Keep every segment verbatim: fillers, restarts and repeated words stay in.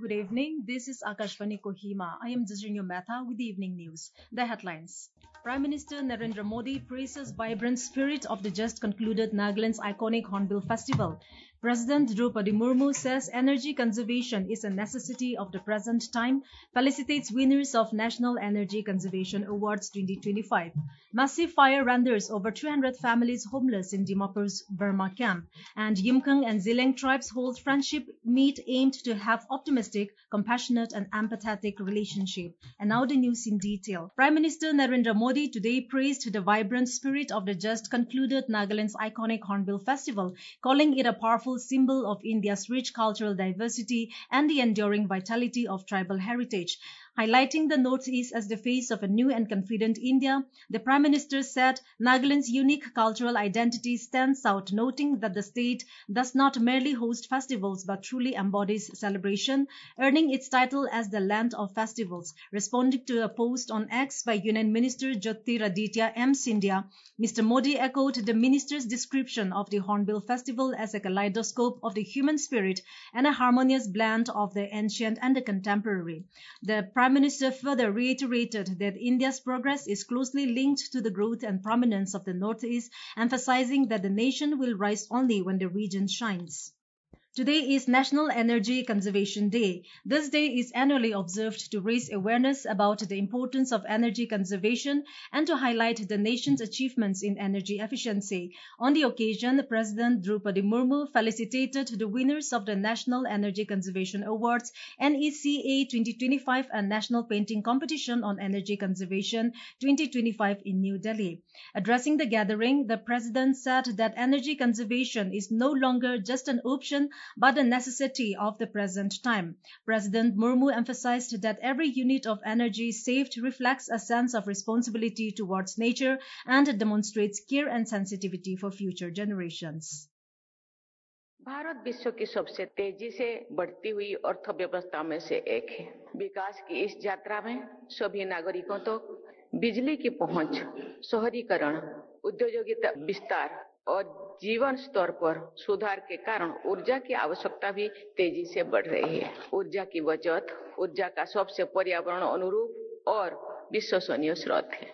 good evening. This is Akashvani Kohima. I am Jazrinyo Metha with the evening news. The headlines. Prime Minister Narendra Modi praises vibrant spirit of the just concluded Nagaland's iconic Hornbill Festival. President Draupadi Murmu says energy conservation is a necessity of the present time, felicitates winners of National Energy Conservation Awards twenty twenty-five. Massive fire renders over three hundred families homeless in Dimapur's Burma camp. And Yimkhang and Zileng tribes hold friendship meet aimed to have optimistic, compassionate and empathetic relationship. And now the news in detail. Prime Minister Narendra Modi today praised the vibrant spirit of the just concluded Nagaland's iconic Hornbill Festival, calling it a powerful symbol of India's rich cultural diversity and the enduring vitality of tribal heritage. Highlighting the Northeast as the face of a new and confident India, the Prime Minister said Nagaland's unique cultural identity stands out, noting that the state does not merely host festivals but truly embodies celebration, earning its title as the Land of Festivals. Responding to a post on X by Union Minister Jyotiraditya M. Scindia, Mister Modi echoed the minister's description of the Hornbill Festival as a kaleidoscope of the human spirit and a harmonious blend of the ancient and the contemporary. The Prime Minister further reiterated that India's progress is closely linked to the growth and prominence of the Northeast, emphasizing that the nation will rise only when the region shines. Today is National Energy Conservation Day. This day is annually observed to raise awareness about the importance of energy conservation and to highlight the nation's achievements in energy efficiency. On the occasion, President Draupadi Murmu felicitated the winners of the National Energy Conservation Awards, N E C A twenty twenty-five and National Painting Competition on Energy Conservation twenty twenty-five in New Delhi. Addressing the gathering, the President said that energy conservation is no longer just an option but a necessity of the present time. President Murmu emphasized that every unit of energy saved reflects a sense of responsibility towards nature and demonstrates care and sensitivity for future generations. Bharat विश्व की सबसे तेजी से बढ़ती हुई अर्थव्यवस्था में से एक है। विकास की इस यात्रा में सभी नागरिकों तक बिजली की पहुंच, शहरीकरण, औद्योगिक विस्तार और जीवन स्तर पर सुधार के कारण ऊर्जा की आवश्यकता भी तेजी से बढ़ रही है। ऊर्जा की बचत ऊर्जा का सबसे पर्यावरण अनुरूप और विश्वसनीय स्रोत है।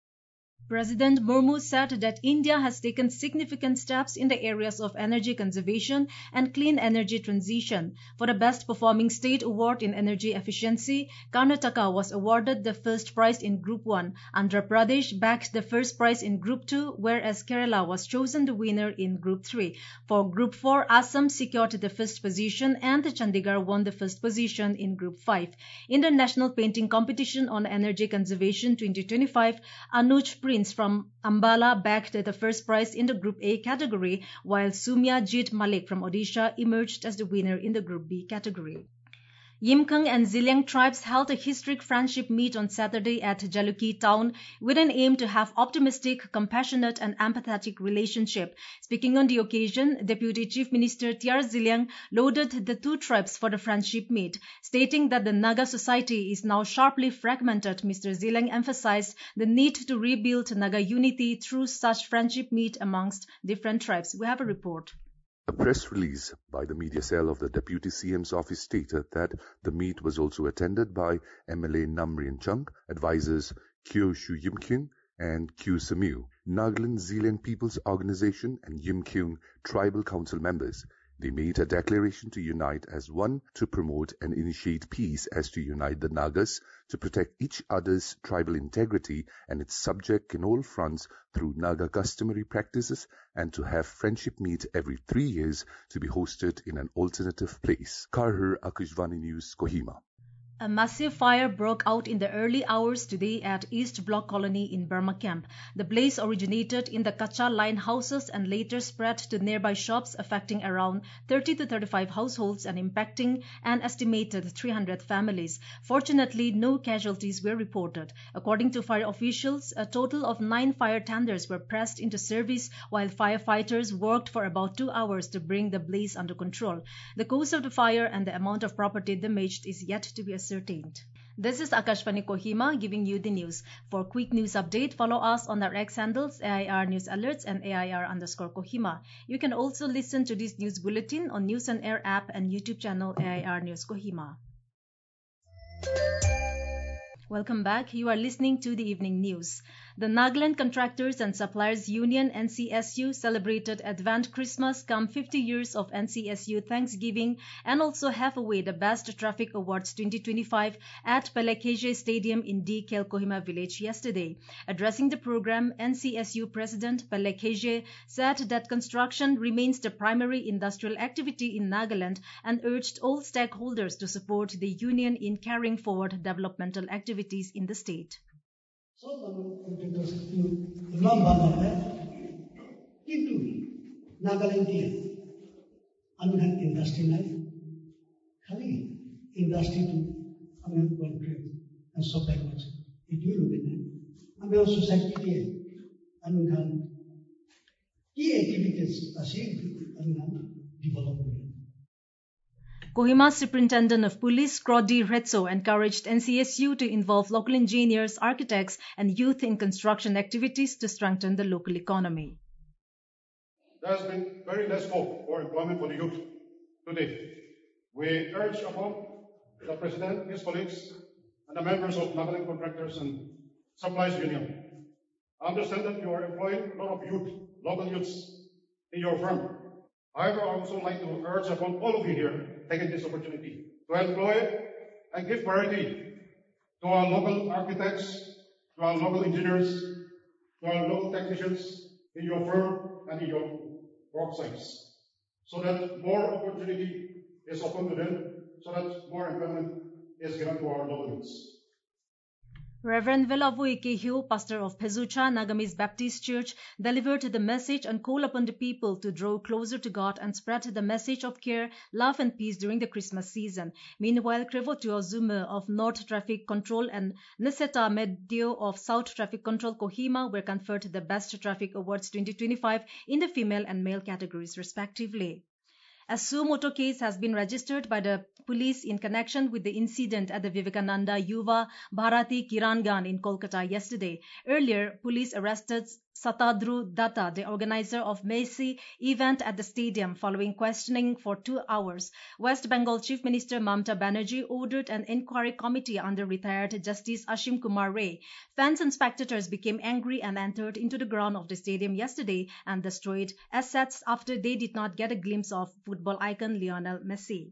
President Murmu said that India has taken significant steps in the areas of energy conservation and clean energy transition. For the Best Performing State Award in Energy Efficiency, Karnataka was awarded the first prize in Group one. Andhra Pradesh bagged the first prize in Group two, whereas Kerala was chosen the winner in Group three. For Group four, Assam secured the first position and Chandigarh won the first position in Group five. In the National Painting Competition on Energy Conservation twenty twenty-five, Anuj Prince from Ambala bagged the first prize in the Group A category, while Sumya Jit Malik from Odisha emerged as the winner in the Group B category. Yimkhang and Zileng tribes held a historic friendship meet on Saturday at Jalukhi town with an aim to have optimistic, compassionate and empathetic relationship. Speaking on the occasion, Deputy Chief Minister Tiar Zileng lauded the two tribes for the friendship meet. Stating that the Naga society is now sharply fragmented, Mister Zileng emphasized the need to rebuild Naga unity through such friendship meet amongst different tribes. We have a report. A press release by the media cell of the Deputy C M's office stated that the meet was also attended by M L A Namrin Chung, advisors Kyo Shu Yimkyung and Kyu Samu, Nagaland Zileng People's Organization and Yimkyung Tribal Council members. They made a declaration to unite as one to promote and initiate peace as to unite the Nagas to protect each other's tribal integrity and its subject in all fronts through Naga customary practices and to have friendship meet every three years to be hosted in an alternative place. Karhar Akashvani News, Kohima. A massive fire broke out in the early hours today at East Block Colony in Burma Camp. The blaze originated in the Kacha line houses and later spread to nearby shops, affecting around thirty to thirty-five households and impacting an estimated three hundred families. Fortunately, no casualties were reported. According to fire officials, a total of nine fire tenders were pressed into service while firefighters worked for about two hours to bring the blaze under control. The cause of the fire and the amount of property damaged is yet to be ascertained. This is Akashvani Kohima giving you the news. For quick news update, follow us on our X handles A I R News Alerts and A I R underscore Kohima. You can also listen to this news bulletin on News on Air app and YouTube channel A I R News Kohima. Welcome back. You are listening to the evening news. The Nagaland Contractors and Suppliers Union N C S U celebrated Advent Christmas come fifty years of N C S U Thanksgiving and also have away the Best Traffic Awards twenty twenty-five at Pelekheje Stadium in D. Khel Kohima village yesterday. Addressing the program, N C S U President Pelekheje said that construction remains the primary industrial activity in Nagaland and urged all stakeholders to support the union in carrying forward developmental activities in the state. So contractors long banana into Nagaland anuhan industry life khali industry to anuhan contract and supply much it will be ame society anuhan key activities achieve anuhan development. Kohima Superintendent of Police Crody Retso encouraged N C S U to involve local engineers, architects and youth in construction activities to strengthen the local economy. There has been very less scope for employment for the youth today. We urge upon the President, his colleagues and the members of Nagaland Contractors and Suppliers Union. I understand that you are employing a lot of youth, local youths in your firm. However, I would also like to urge upon all of you here taking this opportunity to employ and give priority to our local architects, to our local engineers, to our local technicians in your firm and in your work sites, so that more opportunity is open to them, so that more employment is given to our local youths. Reverend Velavu Ikehio, pastor of Pezucha Nagamis Baptist Church, delivered the message and called upon the people to draw closer to God and spread the message of care, love and peace during the Christmas season. Meanwhile, Krevotuo Zume of North Traffic Control and Niseta Medio of South Traffic Control Kohima were conferred the Best Traffic Awards twenty twenty-five in the female and male categories respectively. A suo motu case has been registered by the police in connection with the incident at the Vivekananda Yuva Bharati Kirangan in Kolkata yesterday. Earlier, police arrested Satadru Datta, the organizer of Messi event at the stadium, following questioning for two hours. West Bengal Chief Minister Mamata Banerjee ordered an inquiry committee under retired Justice Ashim Kumar Ray. Fans and spectators became angry and entered into the ground of the stadium yesterday and destroyed assets after they did not get a glimpse of football icon Lionel Messi.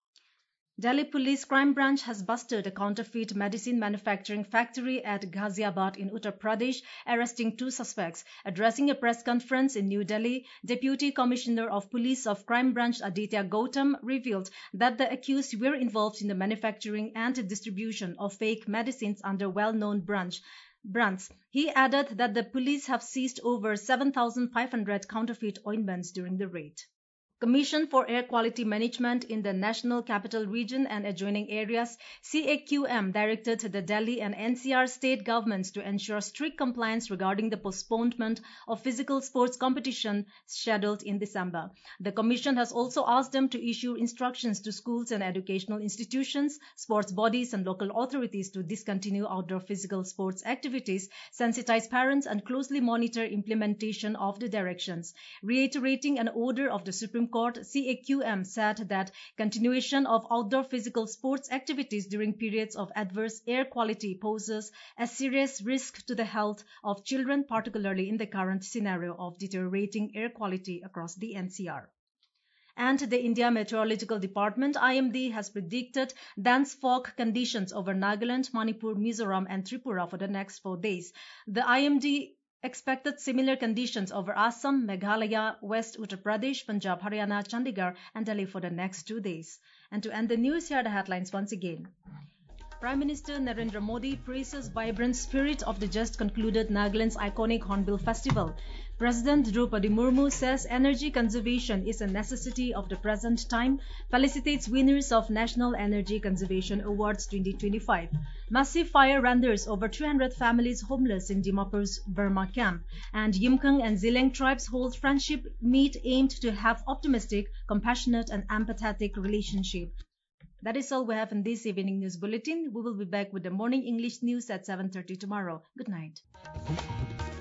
Delhi Police Crime Branch has busted a counterfeit medicine manufacturing factory at Ghaziabad in Uttar Pradesh, arresting two suspects. Addressing a press conference in New Delhi, Deputy Commissioner of Police of Crime Branch Aditya Gautam revealed that the accused were involved in the manufacturing and distribution of fake medicines under well-known branch brands. He added that the police have seized over seven thousand five hundred counterfeit ointments during the raid. Commission for Air Quality Management in the National Capital Region and adjoining areas, C A Q M, directed the Delhi and N C R state governments to ensure strict compliance regarding the postponement of physical sports competition scheduled in December. The Commission has also asked them to issue instructions to schools and educational institutions, sports bodies and local authorities to discontinue outdoor physical sports activities, sensitize parents and closely monitor implementation of the directions. Reiterating an order of the Supreme Court, C A Q M said that continuation of outdoor physical sports activities during periods of adverse air quality poses a serious risk to the health of children, particularly in the current scenario of deteriorating air quality across the N C R. And the India Meteorological Department, I M D, has predicted dense fog conditions over Nagaland, Manipur, Mizoram and Tripura for the next four days. The I M D expected similar conditions over Assam, Meghalaya, West Uttar Pradesh, Punjab, Haryana, Chandigarh and Delhi for the next two days. And to end the news, here are the headlines once again. Prime Minister Narendra Modi praises vibrant spirit of the just concluded Nagaland's iconic Hornbill Festival. President Draupadi Murmu says energy conservation is a necessity of the present time, felicitates winners of National Energy Conservation Awards twenty twenty-five. Massive fire renders over three hundred families homeless in Dimapur's Burma camp. And Yimkhang and Zileng tribes hold friendship meet aimed to have optimistic, compassionate and empathetic relationship. That is all we have in this evening news bulletin. We will be back with the morning English news at seven thirty tomorrow. Good night.